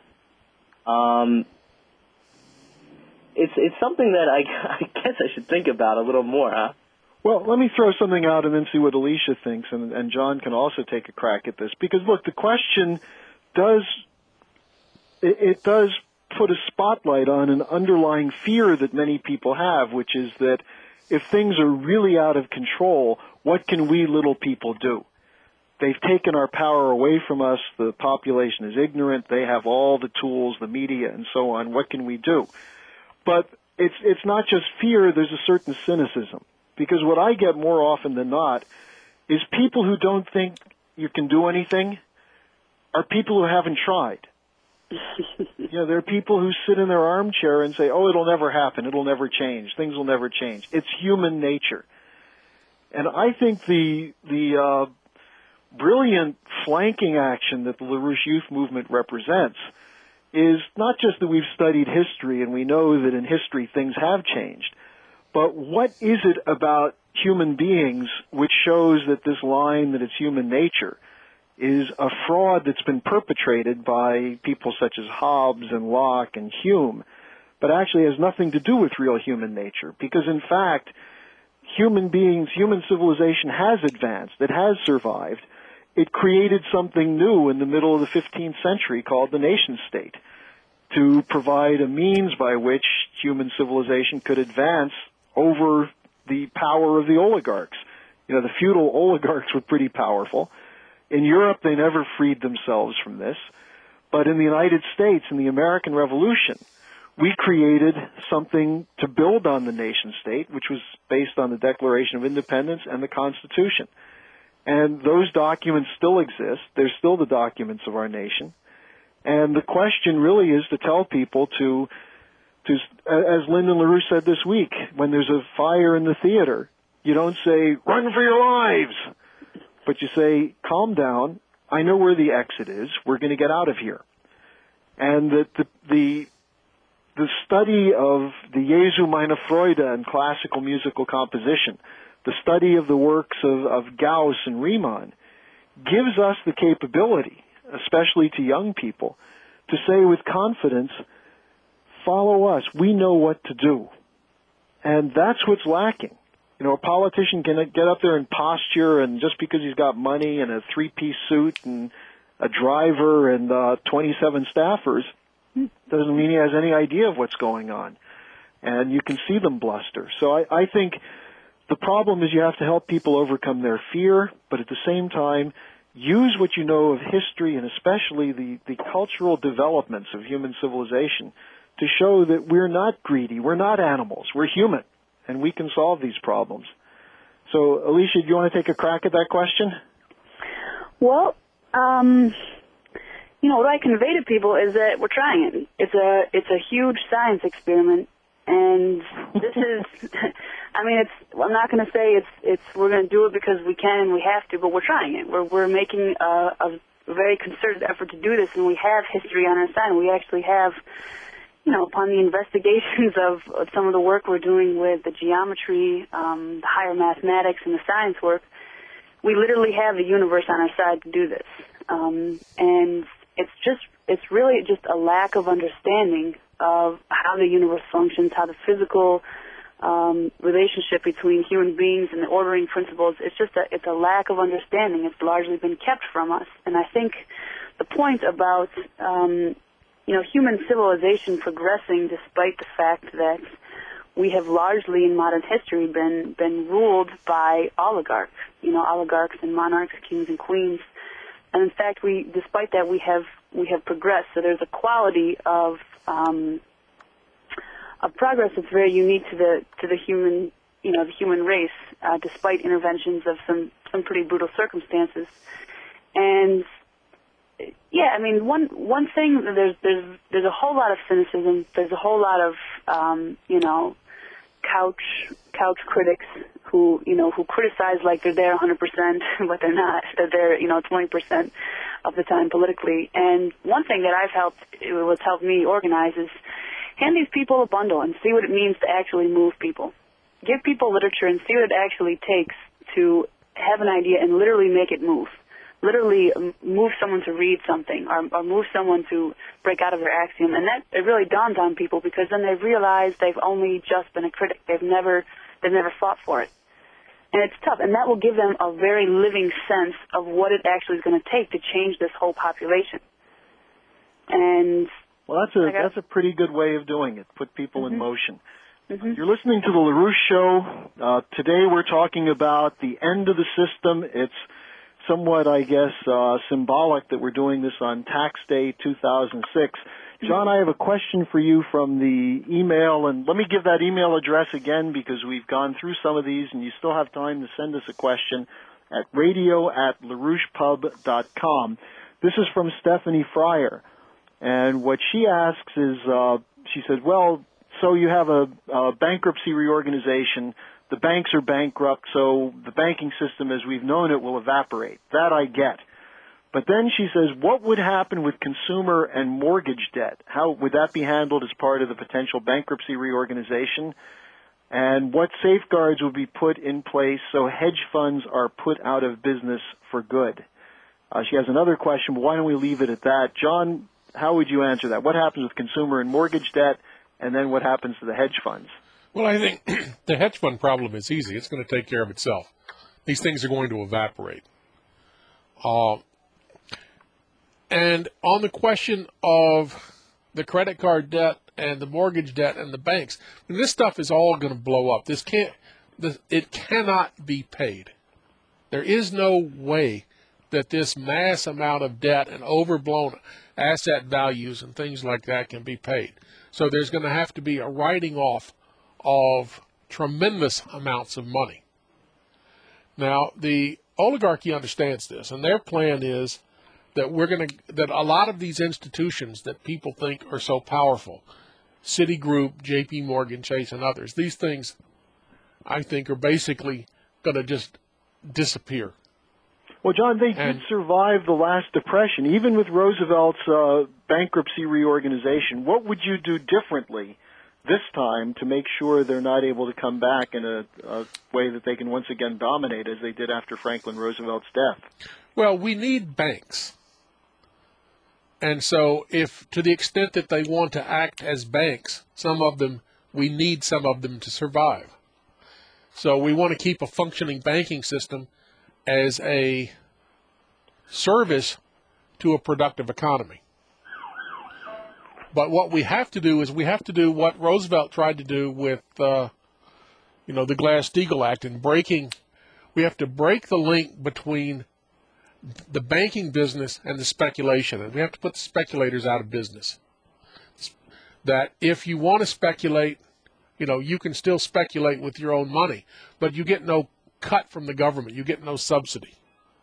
It's something that I guess I should think about a little more, huh? Well, let me throw something out and then see what Alicia thinks, and John can also take a crack at this. Because, look, the question does put a spotlight on an underlying fear that many people have, which is that if things are really out of control, what can we little people do? They've taken our power away from us. The population is ignorant. They have all the tools, the media, and so on. What can we do? But it's not just fear. There's a certain cynicism. Because what I get more often than not is people who don't think you can do anything are people who haven't tried. There are people who sit in their armchair and say, "Oh, it'll never happen. It'll never change. Things will never change." It's human nature. And I think the brilliant flanking action that the LaRouche Youth Movement represents is not just that we've studied history and we know that in history things have changed, but what is it about human beings which shows that this line that it's human nature is a fraud that's been perpetrated by people such as Hobbes and Locke and Hume, but actually has nothing to do with real human nature? Because in fact, human civilization has advanced, it has survived. It created something new in the middle of the 15th century called the nation state to provide a means by which human civilization could advance over the power of the oligarchs. The feudal oligarchs were pretty powerful. In Europe, they never freed themselves from this. But in the United States, in the American Revolution, we created something to build on the nation state, which was based on the Declaration of Independence and the Constitution. And those documents still exist. They're still the documents of our nation. And the question really is to tell people to as Lyndon LaRouche said this week, when there's a fire in the theater, you don't say, "Run for your lives," but you say, "Calm down. I know where the exit is. We're going to get out of here." And that the study of the Jesu meine Freude in classical musical composition, the study of the works of Gauss and Riemann, gives us the capability, especially to young people, to say with confidence, "Follow us. We know what to do." And that's what's lacking. A politician can get up there and posture, and just because he's got money and a three-piece suit and a driver and 27 staffers doesn't mean he has any idea of what's going on. And you can see them bluster. So I think the problem is you have to help people overcome their fear, but at the same time, use what you know of history and especially the cultural developments of human civilization to show that we're not greedy, we're not animals, we're human, and we can solve these problems. So, Alicia, do you want to take a crack at that question? Well, what I convey to people is that we're trying it. It's a huge science experiment, and this is, I'm not going to say we're going to do it because we can and we have to, but we're trying it. We're making a very concerted effort to do this, and we have history on our side. We actually have, upon the investigations of some of the work we're doing with the geometry, the higher mathematics, and the science work, we literally have the universe on our side to do this. And it's really just a lack of understanding of how the universe functions, how the physical relationship between human beings and the ordering principles. It's a lack of understanding. It's largely been kept from us. And I think the point about human civilization progressing despite the fact that we have largely in modern history been ruled by oligarchs, oligarchs and monarchs, kings and queens. And in fact, despite that, we have progressed. So there's a quality of progress that's very unique to the human, the human race, despite interventions of some pretty brutal circumstances. And yeah, I mean, one thing, there's a whole lot of cynicism. There's a whole lot of couch critics who criticize like they're there 100%, but they're not. They're there 20% of the time politically. And one thing that what's helped me organize is hand these people a bundle and see what it means to actually move people. Give people literature and see what it actually takes to have an idea and literally make it move. Literally move someone to read something or move someone to break out of their axiom. And that, it really dawns on people because then they realize they've only just been a critic. They've never fought for it. And it's tough. And that will give them a very living sense of what it actually is going to take to change this whole population. And well, that's a pretty good way of doing it. Put people in motion. Mm-hmm. You're listening to the LaRouche Show. Today we're talking about the end of the system. It's somewhat, I guess, symbolic that we're doing this on Tax Day 2006. John, I have a question for you from the email, and let me give that email address again because we've gone through some of these, and you still have time to send us a question at radio@larouchepub.com. This is from Stephanie Fryer, and what she asks is, she says, well, so you have a bankruptcy reorganization. The banks are bankrupt, so the banking system as we've known it will evaporate. That I get. But then she says, what would happen with consumer and mortgage debt? How would that be handled as part of the potential bankruptcy reorganization? And what safeguards would be put in place so hedge funds are put out of business for good? She has another question, but why don't we leave it at that? John, how would you answer that? What happens with consumer and mortgage debt, and then what happens to the hedge funds? Well, I think the hedge fund problem is easy. It's going to take care of itself. These things are going to evaporate. And on the question of the credit card debt and the mortgage debt and the banks, this stuff is all going to blow up. It cannot be paid. There is no way that this mass amount of debt and overblown asset values and things like that can be paid. So there's going to have to be a writing off of tremendous amounts of money. Now, the oligarchy understands this, and their plan is that that a lot of these institutions that people think are so powerful, Citigroup, J.P. Morgan, Chase, and others, these things, I think, are basically going to just disappear. Well, John, they did survive the last depression. Even with Roosevelt's bankruptcy reorganization, what would you do differently this time to make sure they're not able to come back in a way that they can once again dominate as they did after Franklin Roosevelt's death? Well, we need banks. And so if to the extent that they want to act as banks, we need some of them to survive. So we want to keep a functioning banking system as a service to a productive economy. But what we have to do is we have to do what Roosevelt tried to do with, the Glass-Steagall Act and we have to break the link between the banking business and the speculation. And we have to put the speculators out of business. That if you want to speculate, you can still speculate with your own money, but you get no cut from the government. You get no subsidy.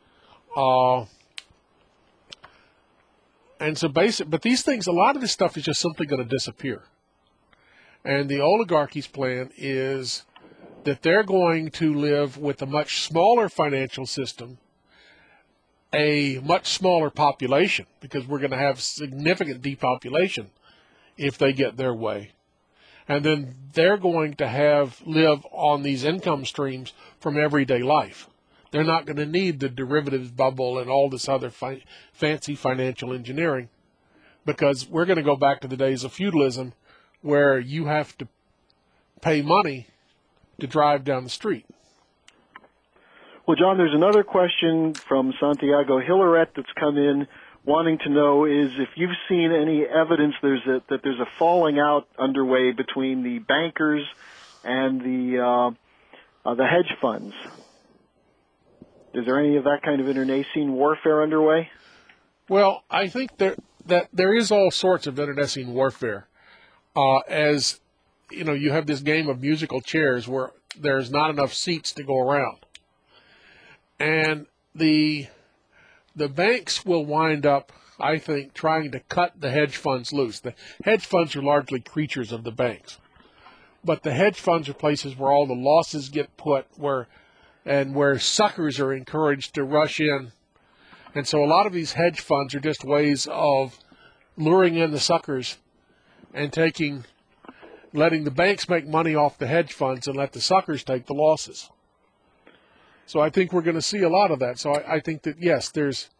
And so but these things, a lot of this stuff is just simply going to disappear. And the oligarchy's plan is that they're going to live with a much smaller financial system, a much smaller population, because we're going to have significant depopulation if they get their way. And then they're going to live on these income streams from everyday life. They're not going to need the derivatives bubble and all this other fancy financial engineering, because we're going to go back to the days of feudalism where you have to pay money to drive down the street. Well, John, there's another question from Santiago Hilaret that's come in wanting to know is if you've seen any evidence that there's a falling out underway between the bankers and the hedge funds. Is there any of that kind of internecine warfare underway? Well, I think that there is all sorts of internecine warfare. As you know, you have this game of musical chairs where there's not enough seats to go around, and the banks will wind up, I think, trying to cut the hedge funds loose. The hedge funds are largely creatures of the banks, but the hedge funds are places where all the losses get put, where suckers are encouraged to rush in. And so a lot of these hedge funds are just ways of luring in the suckers and letting the banks make money off the hedge funds and let the suckers take the losses. So I think we're going to see a lot of that. So I think that, yes,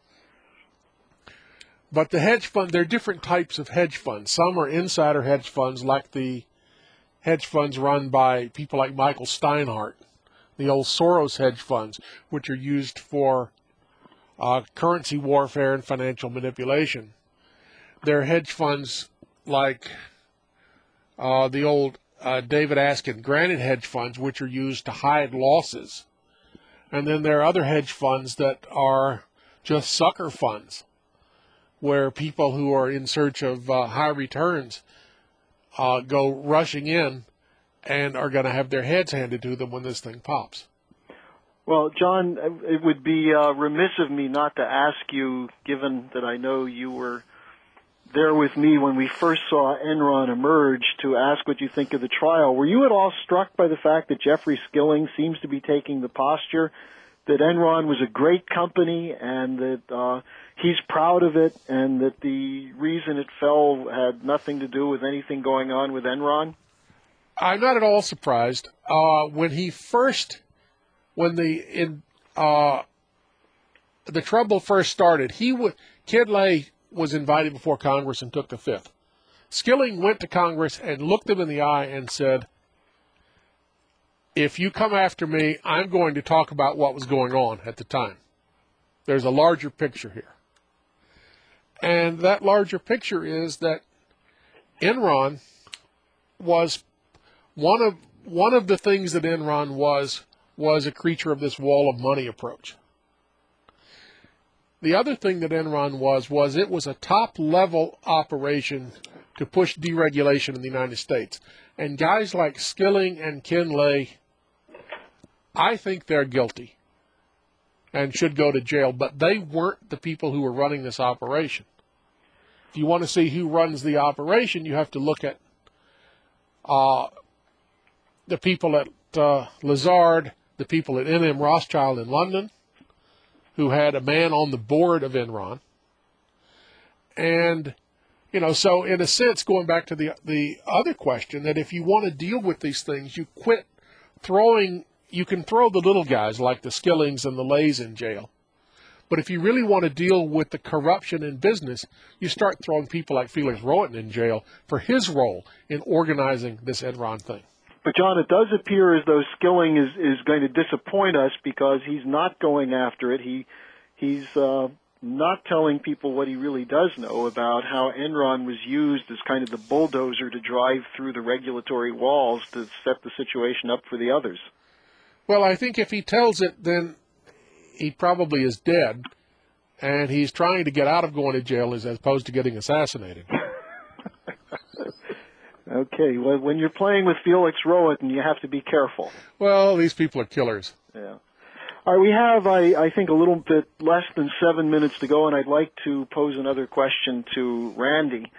but the hedge fund, there are different types of hedge funds. Some are insider hedge funds, like the hedge funds run by people like Michael Steinhardt, the old Soros hedge funds, which are used for currency warfare and financial manipulation. There are hedge funds like the old David Askin Granite hedge funds, which are used to hide losses. And then there are other hedge funds that are just sucker funds, where people who are in search of high returns go rushing in and are going to have their heads handed to them when this thing pops. Well, John, it would be remiss of me not to ask you, given that I know you were there with me when we first saw Enron emerge, to ask what you think of the trial. Were you at all struck by the fact that Jeffrey Skilling seems to be taking the posture that Enron was a great company and that he's proud of it, and that the reason it fell had nothing to do with anything going on with Enron? I'm not at all surprised. When the trouble first started, Kid Lay was invited before Congress and took the fifth. Skilling went to Congress and looked them in the eye and said, if you come after me, I'm going to talk about what was going on at the time. There's a larger picture here. And that larger picture is that Enron was one of the things that Enron was a creature of this wall of money approach. The other thing that Enron was it was a top-level operation to push deregulation in the United States. And guys like Skilling and Ken Lay, I think they're guilty and should go to jail, but they weren't the people who were running this operation. If you want to see who runs the operation, you have to look at the people at Lazard, the people at M.M. Rothschild in London, who had a man on the board of Enron. And, so in a sense, going back to the other question, that if you want to deal with these things, you can throw the little guys like the Skillings and the Lays in jail. But if you really want to deal with the corruption in business, you start throwing people like Felix Rohatyn in jail for his role in organizing this Enron thing. But, John, it does appear as though Skilling is going to disappoint us because he's not going after it. He's not telling people what he really does know about how Enron was used as kind of the bulldozer to drive through the regulatory walls to set the situation up for the others. Well, I think if he tells it, then he probably is dead, and he's trying to get out of going to jail as opposed to getting assassinated. Okay, well, when you're playing with Felix Rohatyn, you have to be careful. Well, these people are killers. Yeah. All right, we have, I think, a little bit less than 7 minutes to go, and I'd like to pose another question to Randy.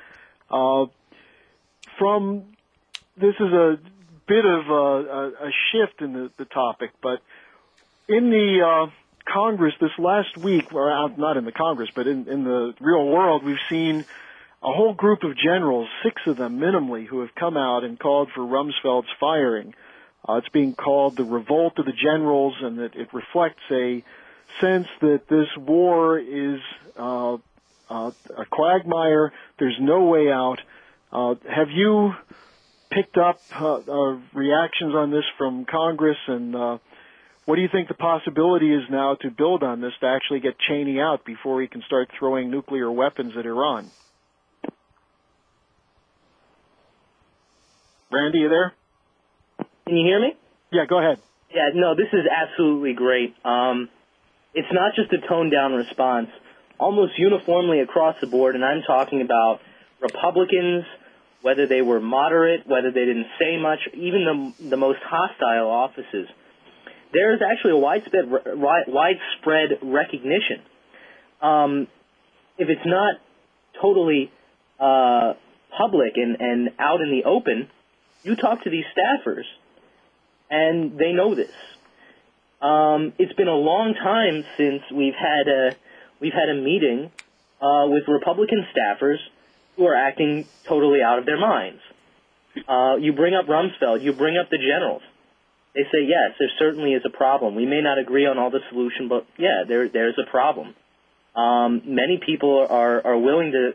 This is a bit of a shift in the topic, but in the Congress this last week, or not in the Congress, but in the real world, we've seen a whole group of generals, 6 of them minimally, who have come out and called for Rumsfeld's firing. It's being called the revolt of the generals, and that it reflects a sense that this war is a quagmire. There's no way out. Have you picked up reactions on this from Congress, and what do you think the possibility is now to build on this to actually get Cheney out before he can start throwing nuclear weapons at Iran? Randy, you there? Can you hear me? Yeah, go ahead. Yeah, no, this is absolutely great. it's not just a toned-down response. Almost uniformly across the board, and I'm talking about Republicans, whether they were moderate, whether they didn't say much, even the most hostile offices, there is actually a widespread recognition. If it's not totally public and out in the open, you talk to these staffers, and they know this. It's been a long time since we've had a meeting with Republican staffers who are acting totally out of their minds. You bring up Rumsfeld, you bring up the generals. They say, yes, there certainly is a problem. We may not agree on all the solution, but yeah, there's a problem. Many people are willing to,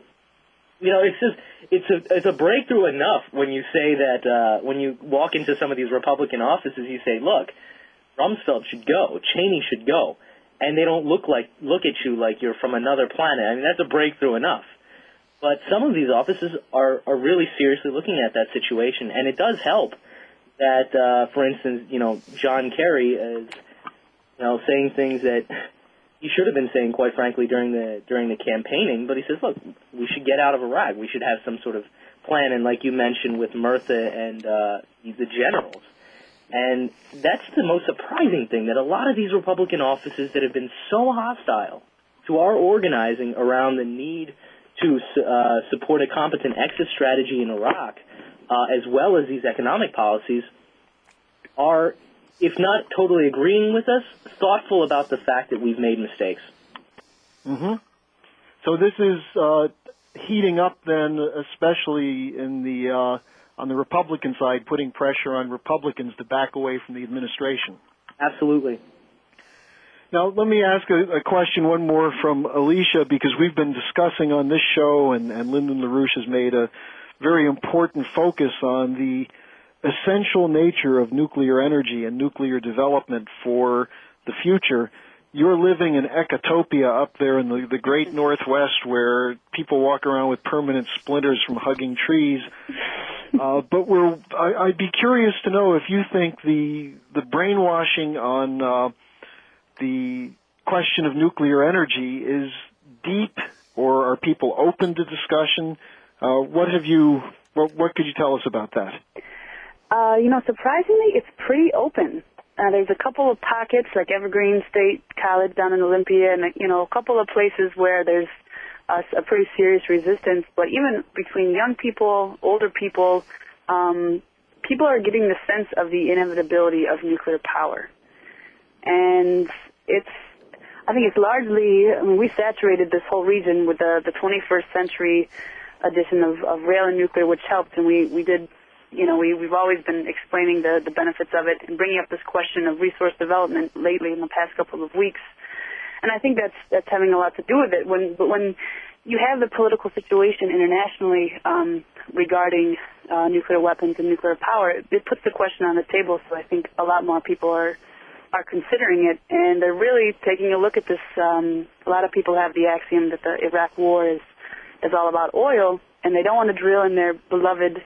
it's a breakthrough enough when you say that, when you walk into some of these Republican offices, you say, look, Rumsfeld should go, Cheney should go, and they don't look at you like you're from another planet. I mean, that's a breakthrough enough. But some of these offices are really seriously looking at that situation, and it does help that, for instance, John Kerry is, saying things that he should have been saying, quite frankly, during the campaigning. But he says, look, we should get out of Iraq. We should have some sort of plan. And like you mentioned with Murtha and the generals. And that's the most surprising thing, that a lot of these Republican offices that have been so hostile to our organizing around the need to support a competent exit strategy in Iraq, as well as these economic policies, are, if not totally agreeing with us, thoughtful about the fact that we've made mistakes. Mm-hmm. So this is heating up then, especially in the on the Republican side, putting pressure on Republicans to back away from the administration. Absolutely. Now, let me ask a question, one more from Alicia, because we've been discussing on this show, and Lyndon LaRouche has made a very important focus on the essential nature of nuclear energy and nuclear development for the future. You're living in Ecotopia up there in the great Northwest, where people walk around with permanent splinters from hugging trees. But I'd be curious to know if you think the brainwashing on the question of nuclear energy is deep, or are people open to discussion? What could you tell us about that? Surprisingly, it's pretty open. There's a couple of pockets, like Evergreen State College down in Olympia, and a couple of places where there's a pretty serious resistance. But even between young people, older people, people are getting the sense of the inevitability of nuclear power. And I think it's largely, we saturated this whole region with the 21st century edition of Rail and Nuclear, which helped, and we did, we've always been explaining the benefits of it and bringing up this question of resource development lately in the past couple of weeks. And I think that's having a lot to do with it. But when you have the political situation internationally regarding nuclear weapons and nuclear power, it puts the question on the table. So I think a lot more people are considering it, and they're really taking a look at this. A lot of people have the axiom that the Iraq War is all about oil, and they don't want to drill in their beloved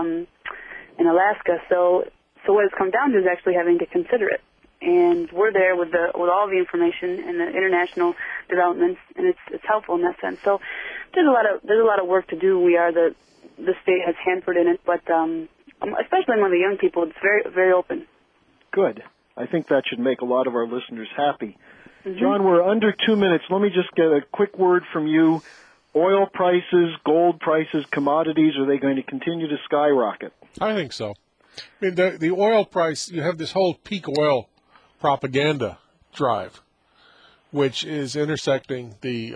in Alaska. So what it's come down to is actually having to consider it. And we're there with all the information and the international developments, and it's helpful in that sense. So there's a lot of work to do. The state has Hanford in it, but especially among the young people, it's very, very open. Good. I think that should make a lot of our listeners happy. Mm-hmm. John, we're under 2 minutes. Let me just get a quick word from you. Oil prices, gold prices, commodities, are they going to continue to skyrocket? I think so. I mean, the oil price, you have this whole peak oil propaganda drive, which is intersecting the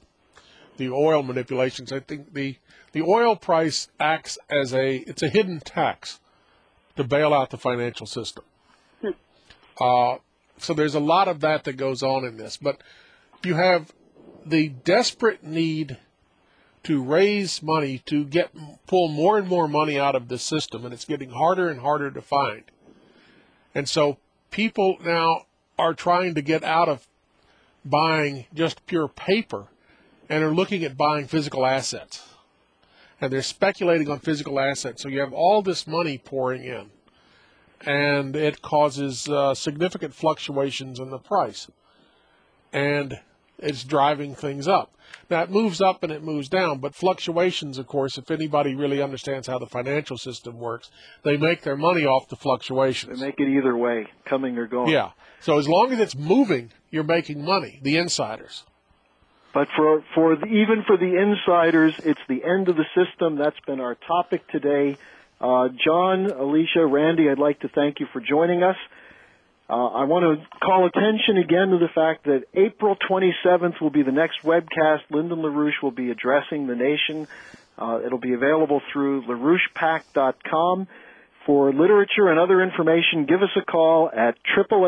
oil manipulations. I think the oil price acts as it's a hidden tax to bail out the financial system. So there's a lot of that goes on in this. But you have the desperate need to raise money to pull more and more money out of the system, and it's getting harder and harder to find. And so people now are trying to get out of buying just pure paper and are looking at buying physical assets. And they're speculating on physical assets. So you have all this money pouring in, and it causes significant fluctuations in the price. and it's driving things up. Now, it moves up and it moves down, but fluctuations, of course, if anybody really understands how the financial system works, they make their money off the fluctuations. They make it either way, coming or going. Yeah. So as long as it's moving, you're making money, the insiders. But even for the insiders, it's the end of the system. That's been our topic today. John, Alicia, Randy, I'd like to thank you for joining us. I want to call attention again to the fact that April 27th will be the next webcast. Lyndon LaRouche will be addressing the nation. It'll be available through LaRouchePAC.com. For literature and other information, give us a call at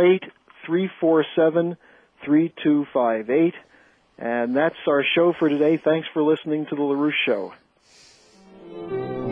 888-347-3258. And that's our show for today. Thanks for listening to The LaRouche Show.